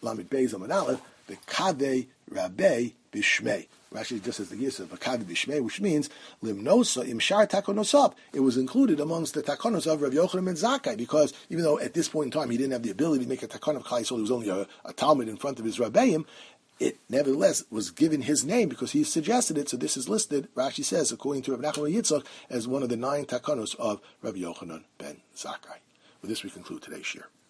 Lamed Beis Amud Aleph, the Kadei Rabbe Bishmei. Rashi just says the Yisra of Kadei Bishmei, which means Limnosa Imshar Takonosab. It was included amongst the Takonos of Rav Yochanan ben Zakkai, because even though at this point in time he didn't have the ability to make a Takon of Klal Yisrael, he was only a Talmud in front of his Rabbeim, it nevertheless was given his name because he suggested it. So this is listed, Rashi says, according to Rav Nachman Yitzchak, as one of the 9 Takonos of Rav Yochanan ben Zakkai. With this we conclude today's shir.